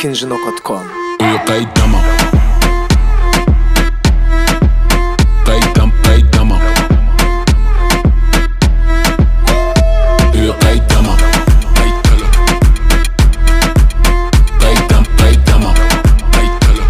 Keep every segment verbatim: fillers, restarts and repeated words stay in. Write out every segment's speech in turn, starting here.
ikinci nok nokta com. Qaydama Qaydam qaydama Qaydama Qaytala Qaydam qaydama Qaytala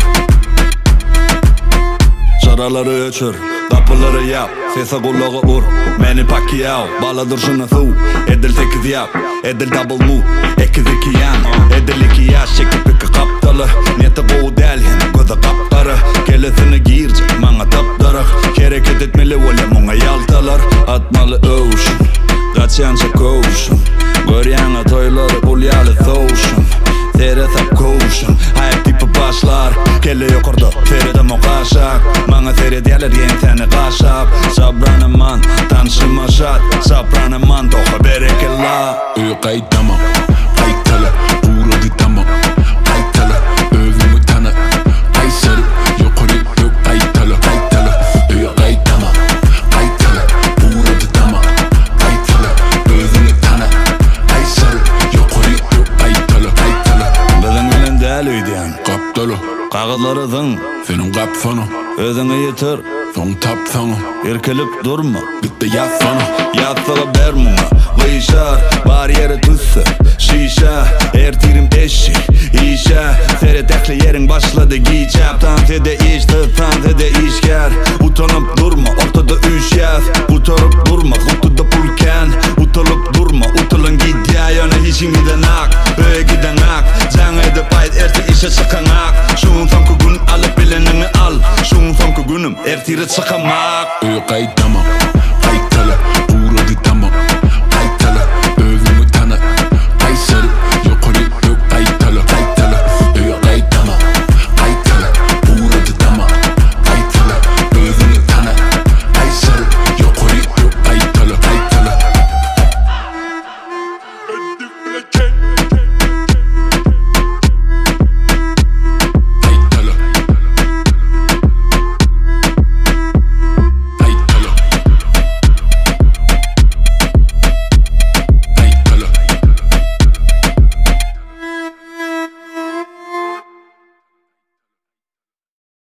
Şaraları öçür, kapıları yap, sese kulağı ur. Meni Pacquiao, baladır şunu su. Edil sekiz yap, edil double mu. Ekiz iki yan, edil iki yaş. Çekip iki kaptalı, niyeti bu delhin, gözü kaptarı. Kelesini giyirce, bana taptarı. Hareket etmeli öyle muna yaltalar. Atmalı ocean, kaçanca koşun. Göryanı toyları bulyalı soğuşun. Tere sap koşun, hayat tipi başlar. Kelle yukarıda, terede mukaşak. Bana tere diyeler yen seni kaşap. Sabranı man, tanışıma şat. Sabranı man, toka berekella. Qaydama Qaytala Uğradı tamam Qaytala Övümü tanı Qaysarı Yukarı yok Qaytala Qaytala Qaydama Qaytala Uğradı tamam Qaytala Övümü tanı Qaysarı Yukarı yok Qaytala Qaytala Bizin bilen del uydiyan Kaptalı Kağıtları zın Senin kapsana Özünü yitir Son tapsana Irkilip durma Bitti yazsana Yazsağı ber muna Kıyşar Bar yeri tüssü Şişe Ertirim eşi İşe Seret ekli yerin başladı giyeceğim Tantede işte Tantede işker Utanıp durma Ortada üç yaz